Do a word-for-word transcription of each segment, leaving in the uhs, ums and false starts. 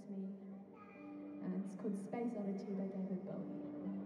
to me. And it's called Space Oddity by David Bowie.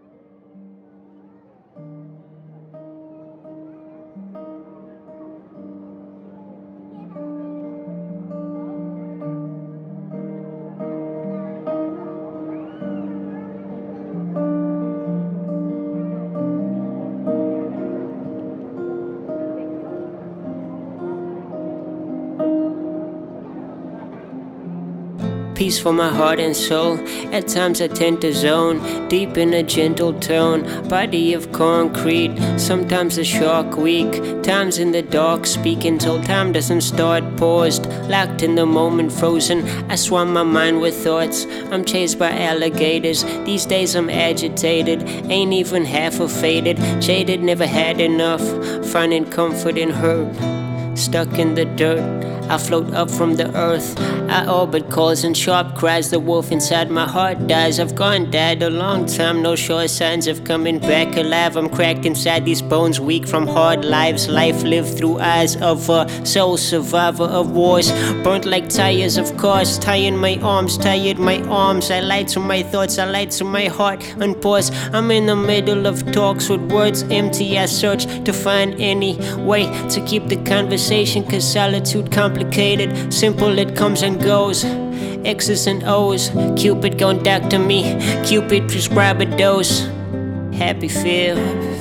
Peace for my heart and soul. At times I tend to zone deep in a gentle tone. Body of concrete, sometimes a shark weak. Times in the dark speaking till time doesn't start. Paused, locked in the moment, frozen. I swam my mind with thoughts. I'm chased by alligators. These days I'm agitated. Ain't even half a faded. Jaded, never had enough. Finding comfort in hurt. Stuck in the dirt, I float up from the earth. I orbit calls and sharp cries. The wolf inside my heart dies. I've gone dead a long time, no sure signs of coming back alive. I'm cracked inside these bones, weak from hard lives. Life lived through eyes of a soul survivor of wars. Burnt like tires of cars, tying my arms, tired my arms. I lie to my thoughts, I lie to my heart and pause. I'm in the middle of talks with words empty. I search to find any way to keep the conversation. Cause solitude complicated, simple it comes and goes. X's and O's, Cupid gon' doctor me. Cupid prescribe a dose. Happy feel,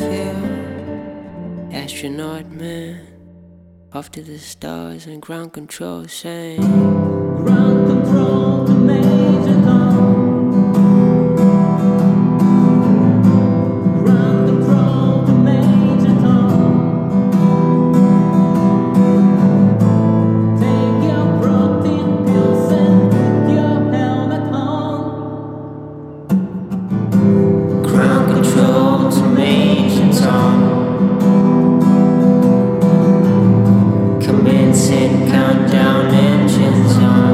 astronaut man. Off to the stars and ground control saying ground control to Major Tom. Countdown engines on.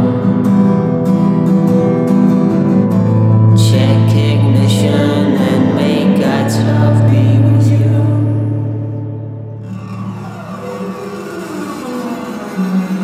Check ignition and may God's love be with you.